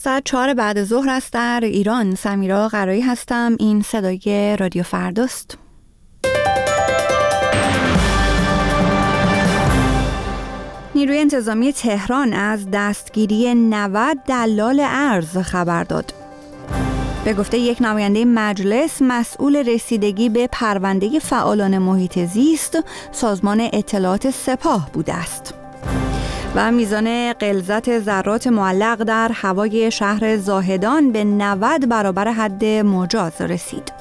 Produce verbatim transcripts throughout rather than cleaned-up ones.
ساعت چهار بعد ظهر است در ایران. سمیرا قرایی هستم. این صدای رادیو فرداست. نیروی انتظامی تهران از دستگیری نود دلال ارز خبر داد. به گفته یک نماینده مجلس، مسئول رسیدگی به پرونده فعالان محیط زیست سازمان اطلاعات سپاه بوده است. و میزان غلظت ذرات معلق در هوای شهر زاهدان به نود برابر حد مجاز رسید.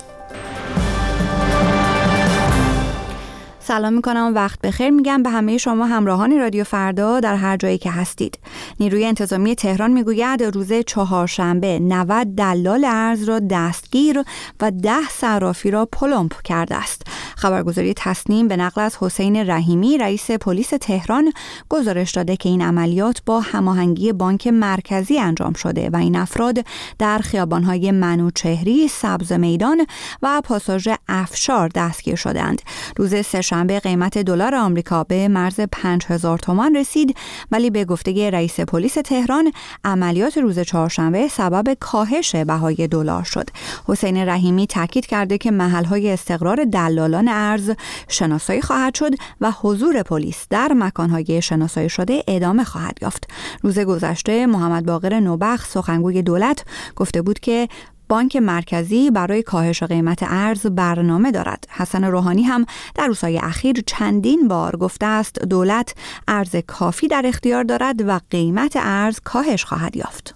سلام میکنم و وقت بخیر میگم به همه شما همراهان رادیو فردا در هر جایی که هستید. نیروی انتظامی تهران میگوید روز چهارشنبه نود دلال ارز را دستگیر و ده صرافی را پلمپ کرده است. خبرگزاری تصنیم به نقل از حسین رحیمی رئیس پلیس تهران گزارش داده که این عملیات با هماهنگی بانک مرکزی انجام شده و این افراد در خیابان‌های منوچهری، سبز میدان و پاساژ افشار دستگیر شدند. روز سه‌شنبه قیمت دلار آمریکا به مرز پنج هزار تومان رسید، ولی به گفته رئیس پلیس تهران عملیات روز چهارشنبه سبب کاهش بهای دلار شد. حسین رحیمی تاکید کرده که محل‌های استقرار دلالان ارز شناسایی خواهد شد و حضور پلیس در مکان‌های شناسایی شده ادامه خواهد یافت. روز گذشته محمد باقر نوبخت سخنگوی دولت گفته بود که بانک مرکزی برای کاهش قیمت ارز برنامه دارد. حسن روحانی هم در روزهای اخیر چندین بار گفته است دولت ارز کافی در اختیار دارد و قیمت ارز کاهش خواهد یافت.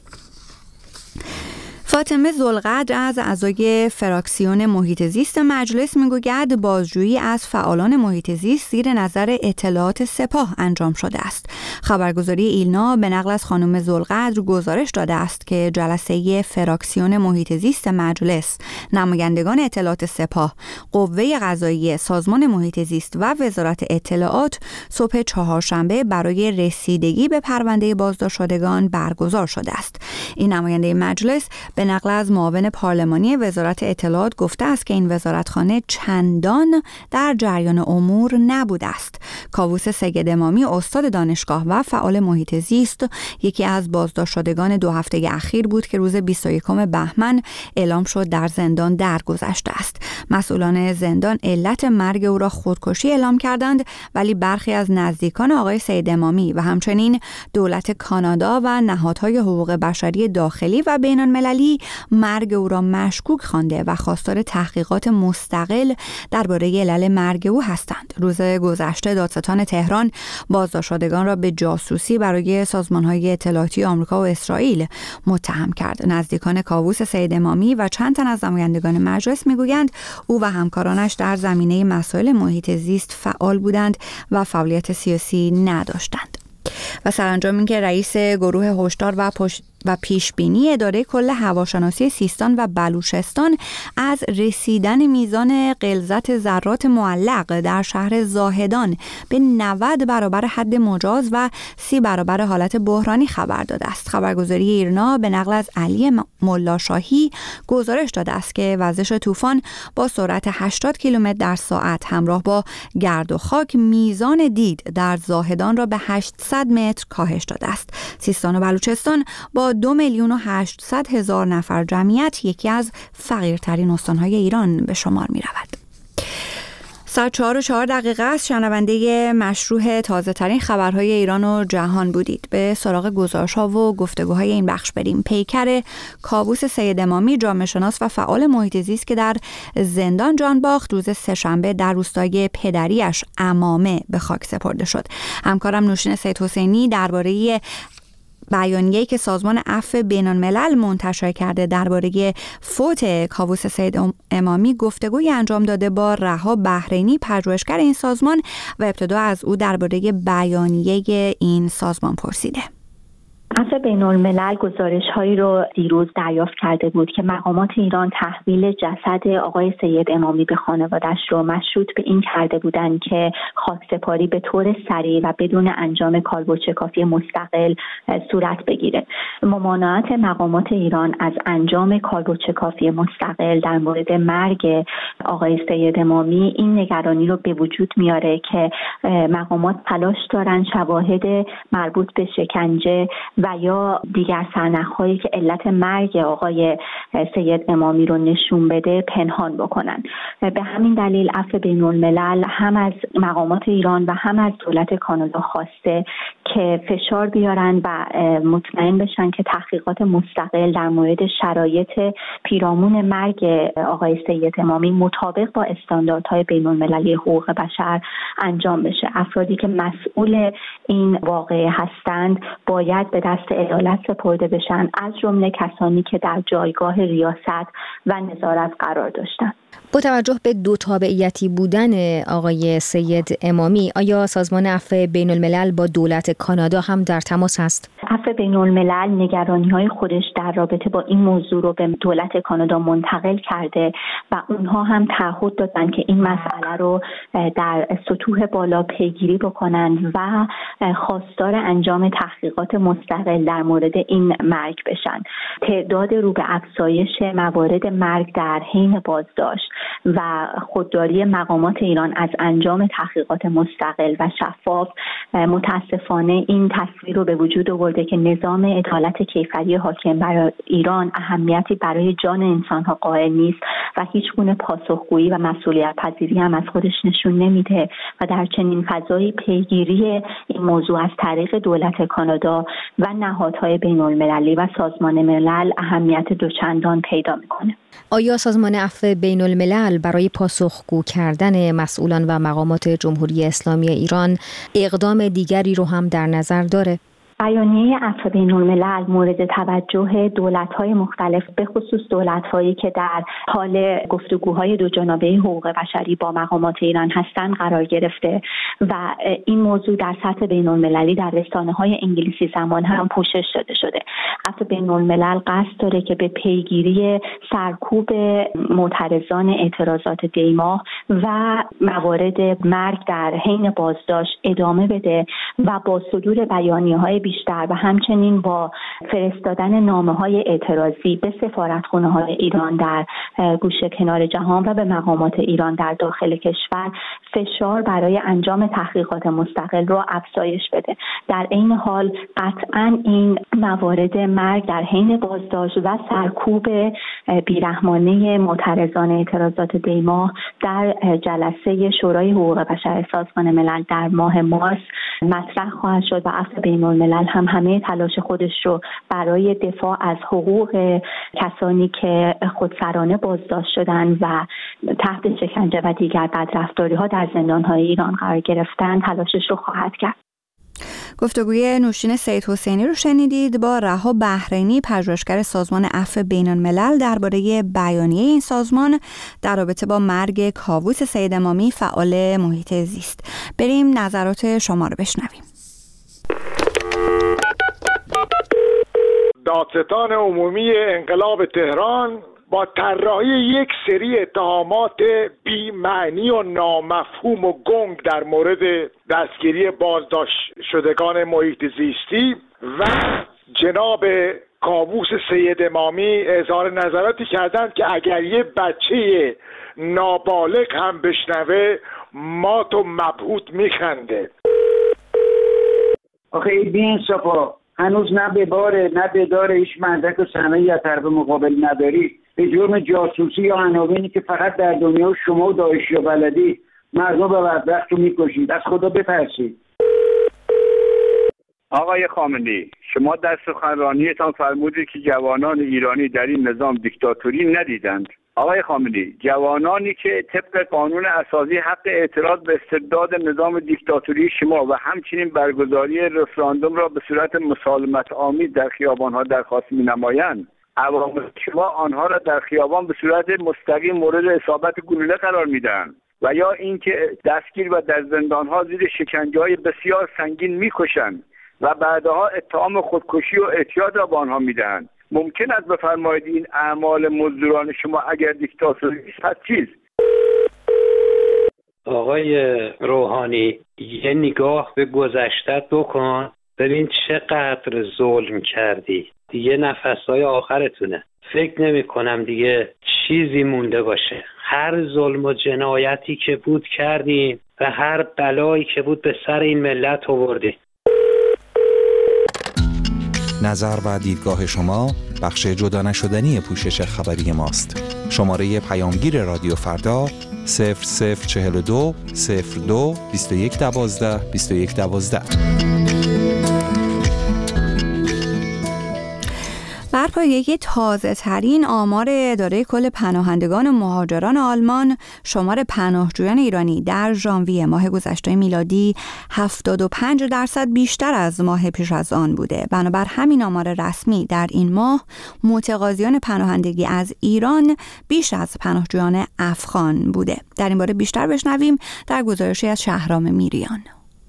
فاطمه ذوالقدر از اعضای فراکسیون محیط زیست مجلس میگوید بازجویی از فعالان محیط زیست زیر نظر اطلاعات سپاه انجام شده است. خبرگزاری ایلنا به نقل از خانم ذوالقدر گزارش داده است که جلسه فراکسیون محیط زیست مجلس، نمایندگان اطلاعات سپاه، قوه قضاییه، سازمان محیط زیست و وزارت اطلاعات صبح چهارشنبه برای رسیدگی به پرونده بازداشت شدگان برگزار شده است. این نماینده مجلس به نقل از معاون پارلمانی وزارت اطلاعات گفته است که این وزارتخانه چندان در جریان امور نبوده است. کاووس سید امامی استاد دانشگاه و فعال محیط زیست یکی از بازداشت شدگان دو هفته اخیر بود که روز بیست و یکم بهمن اعلام شد در زندان درگذشته است. مسئولان زندان علت مرگ او را خودکشی اعلام کردند، ولی برخی از نزدیکان آقای سید امامی و همچنین دولت کانادا و نهادهای حقوق بشری داخلی و بین‌المللی مرگ او را مشکوک خوانده و خواستار تحقیقات مستقل درباره علل مرگ او هستند. روز گذشته دادستان تهران بازداشت شدگان را به جاسوسی برای سازمان‌های اطلاعاتی آمریکا و اسرائیل متهم کرد. نزدیکان کاووس سید امامی و چند تن از نمایندگان مجلس میگویند او و همکارانش در زمینه مسائل محیط زیست فعال بودند و فعالیت سیاسی نداشتند. و سرانجام اینکه رئیس گروه هشدار و پشت و پیشبینی اداره کل هواشناسی سیستان و بلوچستان از رسیدن میزان غلظت ذرات معلق در شهر زاهدان به نود برابر حد مجاز و سی برابر حالت بحرانی خبر داده است. خبرگزاری ایرنا به نقل از علی ملاشاهی گزارش داده است که وزش طوفان با سرعت هشتاد کیلومتر در ساعت همراه با گرد و خاک میزان دید در زاهدان را به هشتصد متر کاهش داده است. سیستان و بلوچستان با دو میلیون و هشتصد هزار نفر جمعیت یکی از فقیرترین استانهای ایران به شمار می رود. ساعت چهار و چهار دقیقه است. شنونده مشروع تازه ترین خبرهای ایران و جهان بودید. به سراغ گزارش ها و گفتگوهای این بخش بریم. پیکر کاووس سید امامی، جامعه شناس و فعال محیط زیست که در زندان جان باخت، روز سه‌شنبه در روستای پدریش عمامه به خاک سپرده شد. همکارم نوشین سید حسینی درباره بیانیه‌ای که سازمان عفو بین‌الملل منتشر کرده درباره فوت کاووس سید امامی گفتگوی انجام داده با رها بحرینی، پژوهشگر این سازمان، و ابتدا از او درباره بیانیه این سازمان پرسیده. عفو بین‌الملل گزارش‌هایی رو دیروز دریافت کرده بود که مقامات ایران تحویل جسد آقای سید امامی به خانواده‌اش رو مشروط به این کرده بودند که خاکسپاری به طور سریع و بدون انجام کالبدچکافی مستقل صورت بگیره. ممانعت مقامات ایران از انجام کالبدچکافی مستقل در مورد مرگ آقای سید امامی این نگرانی رو به وجود میاره که مقامات تلاش دارن شواهد مربوط به شکنجه و و یا دیگر سرنخ‌هایی که علت مرگ آقای سید امامی رو نشون بده پنهان بکنن. به همین دلیل عفو بین‌الملل هم از مقامات ایران و هم از دولت کانادا خواسته که فشار بیارن و مطمئن بشن که تحقیقات مستقل در مورد شرایط پیرامون مرگ آقای سید امامی مطابق با استانداردهای بین‌المللی حقوق بشر انجام بشه. افرادی که مسئول این واقعه هستند باید به دست عدالت سپرده بشن، از جمله کسانی که در جایگاه ریاست و نظارت قرار داشتند. با توجه به دو تابعیتی بودن آقای سید امامی، آیا سازمان عفو بین الملل با دولت کانادا هم در تماس هست؟ عفو بین الملل نگرانی‌های خودش در رابطه با این موضوع رو به دولت کانادا منتقل کرده و اونها هم تعهد دادن که این مسئله رو در سطوح بالا پیگیری بکنن و خواستار انجام تحقیقات مستقل در مورد این مرگ بشن. تعداد رو به افزایش موارد مرگ در حین بازداشت و خودداری مقامات ایران از انجام تحقیقات مستقل و شفاف متاسفانه این تصویر رو به وجود آورده که نظام عدالت کیفری حاکم بر ایران اهمیتی برای جان انسان‌ها قائل نیست و هیچ گونه پاسخگویی و مسئولیت پذیری هم از خودش نشون نمیده و در چنین فضایی پیگیری این موضوع از طریق دولت کانادا و نهادهای بین‌المللی و سازمان ملل اهمیت دوچندان پیدا میکنه. آیا سازمان عفو بین الملل برای پاسخگو کردن مسئولان و مقامات جمهوری اسلامی ایران اقدام دیگری رو هم در نظر داره؟ بیانیه عفو بین الملل مورد توجه دولت‌های مختلف به خصوص دولت‌هایی که در حال گفتگوهای دو جانبه حقوق بشری با مقامات ایران هستند قرار گرفته و این موضوع در سطح بین المللی در رسانه‌های انگلیسی زبان هم پوشش داده شده. عفو بین الملل قصد داره که به پیگیری سرکوب معترضان اعتراضات دیماه و موارد مرگ در حین بازداشت ادامه بده و با صدور بیانیه‌های بیشتر و همچنین با فرستادن نامه‌های اعتراضی به سفارتخانه‌های ایران در گوشه کنار جهان و به مقامات ایران در داخل کشور فشار برای انجام تحقیقات مستقل را افزایش بده. در عین حال قطعاً این موارد مرگ در حین بازداشت و سرکوب بیرحمانه معترضان اعتراضات دیماه در جلسه شورای حقوق بشر سازمان ملل در ماه مارس مطرح خواهد شد و عفو بین الملل هم همه تلاش خودش رو برای دفاع از حقوق کسانی که خودسرانه بازداشت شدن و تحت شکنجه و دیگر بدرفتاری‌ها در زندان‌های ایران قرار گرفتن تلاشش رو خواهد کرد. گفتگوی نوشین سید حسینی رو شنیدید با رها بحرینی، پژوهشگر سازمان عفو بین الملل، درباره بیانیه این سازمان در رابطه با مرگ کاووس سید امامی فعال محیط زیست. بریم نظرات شما رو بشنویم. دادستان عمومی انقلاب تهران با طراحی یک سری اتهامات بی معنی و نامفهوم و گنگ در مورد دستگیری بازداشت شدگان محیط زیستی و جناب کاووس سید امامی اظهار نظراتی کردند که اگر یه بچه نابالغ هم بشنوه مات و مبهوت میخنده. آخه بی انصافا هنوز نه به باره نه به داره هیچ مدرک و سندی از طرف مقابل نداری، به جرم جاسوسی یا عناوینی که فقط در دنیا شما و داعشی و بلدی مردم به بدبخت رو میکشید. از خدا بترسید. آقای خامنه‌ای، شما در سخنرانیتان فرمودید که جوانان ایرانی در این نظام دیکتاتوری ندیدند. آقای خامنه‌ای، جوانانی که طبق قانون اساسی حق اعتراض به استبداد نظام دیکتاتوری شما و همچنین برگزاری رفراندوم را به صورت مسالمت آمیز در خیابان‌ها درخواست می‌نمایند، عوامل شما آنها را در خیابان به صورت مستقیم مورد اصابت گلوله قرار می‌دهند و یا اینکه دستگیر و در زندان‌ها زیر شکنجه‌های بسیار سنگین می‌کشند و بعدها اتهام خودکشی و اعتیاد را به آنها می‌دهند. ممکن است بفرمایید این اعمال مزدوران شما اگر دیکتاتوری است پس چیست؟ آقای روحانی، یه نگاه به گذشتت بکن، ببین چقدر ظلم کردی. دیگه نفسهای آخرتونه. فکر نمی کنم دیگه چیزی مونده باشه. هر ظلم و جنایتی که بود کردیم و هر بلایی که بود به سر این ملت آوردی. نظر و دیدگاه شما بخش جدا نشدنی پوشش خبری ماست. شماره پیامگیر رادیو فردا صفر صفر چهل و دو صفر دو بیست و یک دوازده بیست و یک دوازده. بر پایه تازه ترین آمار اداره کل پناهندگان و مهاجران آلمان، شمار پناهجویان ایرانی در ژانویه ماه گذشته میلادی هفتاد و پنج درصد بیشتر از ماه پیش از آن بوده. بنابر همین آمار رسمی در این ماه متقاضیان پناهندگی از ایران بیش از پناهجویان افغان بوده. در این باره بیشتر بشنویم در گزارشی از شهرام میریان.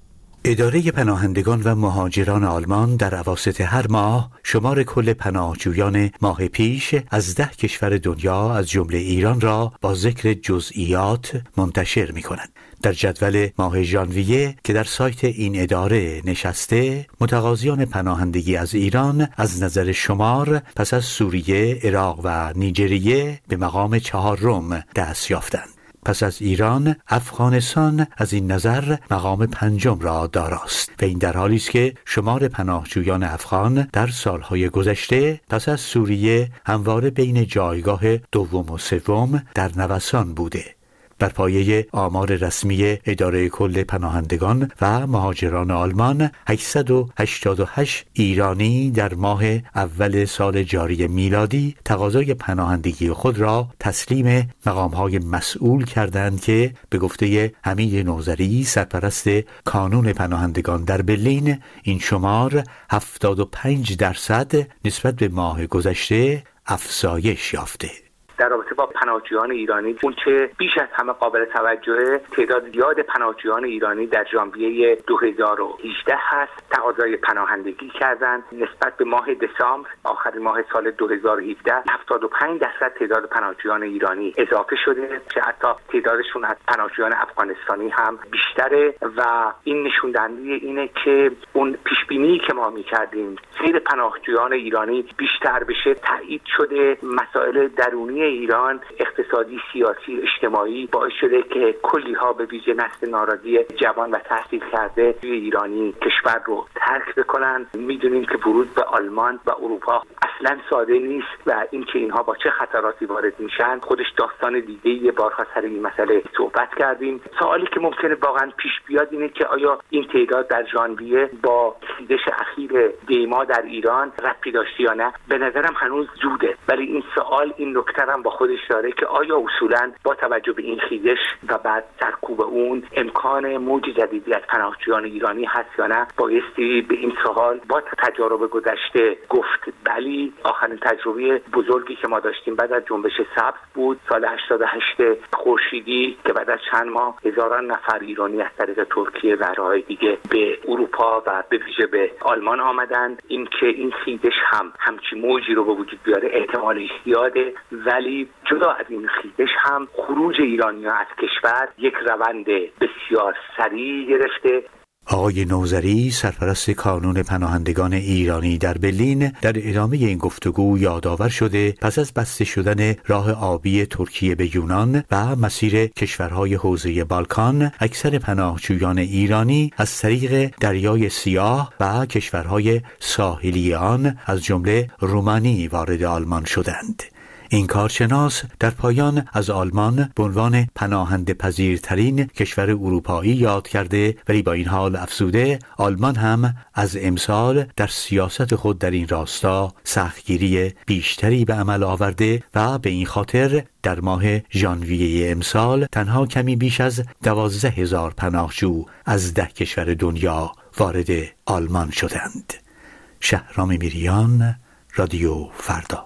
اداره پناهندگان و مهاجران آلمان در اواسط هر ماه شمار کل پناهجویان ماه پیش از ده کشور دنیا از جمله ایران را با ذکر جزئیات منتشر می کنند. در جدول ماه ژانویه که در سایت این اداره نشسته، متقاضیان پناهندگی از ایران از نظر شمار پس از سوریه، عراق و نیجریه به مقام چهارم دست یافتند. پس از ایران، افغانستان از این نظر مقام پنجم را داراست و این در حالی است که شمار پناهجویان افغان در سالهای گذشته پس از سوریه همواره بین جایگاه دوم و سوم در نوسان بوده. بر پایه آمار رسمی اداره کل پناهندگان و مهاجران آلمان، هشتصد و هشتاد و هشت ایرانی در ماه اول سال جاری میلادی تقاضای پناهندگی خود را تسلیم مقام‌های مسئول کردند که به گفته حمید نوذری، سرپرست کانون پناهندگان در برلین، این شمار هفتاد و پنج درصد نسبت به ماه گذشته افزایش یافته. در رابطه با پناهجویان ایرانی، اون چه بیش از همه قابل توجه، تعداد زیاد پناهجویان ایرانی در ژانویه دو هزار و هجده هست. تقاضای پناهندگی کردند. نسبت به ماه دسامبر، آخرین ماه سال دو هزار و هفده، هفتاد و پنج درصد تعداد پناهجویان ایرانی اضافه شده، که حتی تعدادشون از پناهجویان افغانستانی هم بیشتره و این نشون دهنده اینه که اون پیشبینی که ما می‌کردیم سیر پناهجویان ایرانی بیشتر بشه تایید شده. مسائل درونی ایران، اقتصادی، سیاسی، اجتماعی باعث شده که کلی ها به ویژه نسل ناراضی جوان و تحصیل کرده ایرانی کشور رو ترک بکنن. میدونیم که ورود به آلمان و اروپا اصلا ساده نیست و اینکه اینها با چه خطراتی وارد میشن خودش داستان دیگه. یه بارها سر این مسئله صحبت کردیم. سوالی که ممکنه واقعا پیش بیاد اینه که آیا این تعداد در ژانویه با خیزش اخیر دیما در ایران ربطی داشته یا نه؟ به نظرم هنوز زوده، ولی این سوال این نکته هم با خودش داره که آیا اصولا با توجه به این خیزش و بعد سرکوب اون امکان موج جدیدی از پناهجویان ایرانی هست یا نه؟ بایستی به این سوال با تجارب گذشته گفت بلی. آخرین تجربه بزرگی که ما داشتیم بعد از جنبش سبز بود، سال هشتاد و هشت خورشیدی، که بعد از چند ماه هزاران نفر ایرانی از طریق ترکیه و راههای دیگه به اروپا و به ویژه به آلمان آمدند. این که این خیزش هم همچی موجی رو به وجود بیاره احتمالش زیاده، ولی جدا از این خیزش هم خروج ایرانی‌ها از کشور یک روند بسیار سریع گرفته. آقای نوذری، سرپرست کانون پناهندگان ایرانی در برلین، در ادامه این گفتگو یادآور شده پس از بسته شدن راه آبی ترکیه به یونان و مسیر کشورهای حوزه بالکان، اکثر پناهجویان ایرانی از طریق دریای سیاه و کشورهای ساحلی آن از جمله رومانی وارد آلمان شدند. این کارشناس در پایان از آلمان به عنوان پناهنده پذیرترین کشور اروپایی یاد کرده، ولی با این حال افزوده آلمان هم از امسال در سیاست خود در این راستا سختگیری بیشتری به عمل آورده و به این خاطر در ماه ژانویه امسال تنها کمی بیش از دوازده هزار پناهجو از ده کشور دنیا وارد آلمان شدند. شهرام میریان، رادیو فردا.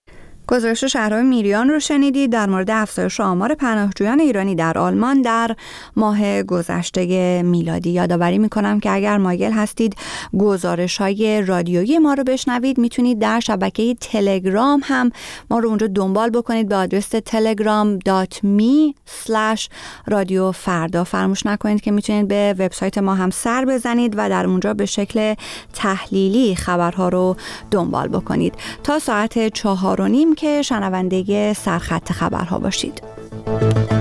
گزارش شهرام میریان رو شنیدید در مورد افزایش آمار پناهجویان ایرانی در آلمان در ماه گذشته میلادی. یادآوری میکنم که اگر مایل هستید گزارش‌های رادیویی ما رو بشنوید، میتونید در شبکه تلگرام هم ما رو اونجا دنبال بکنید به آدرس تلگرام دات می اسلش رادیو فردا. فراموش نکنید که میتونید به وبسایت ما هم سر بزنید و در اونجا به شکل تحلیلی خبرها رو دنبال بکنید. تا ساعت چهار و نیم که شنونده سرخط خبرها باشید.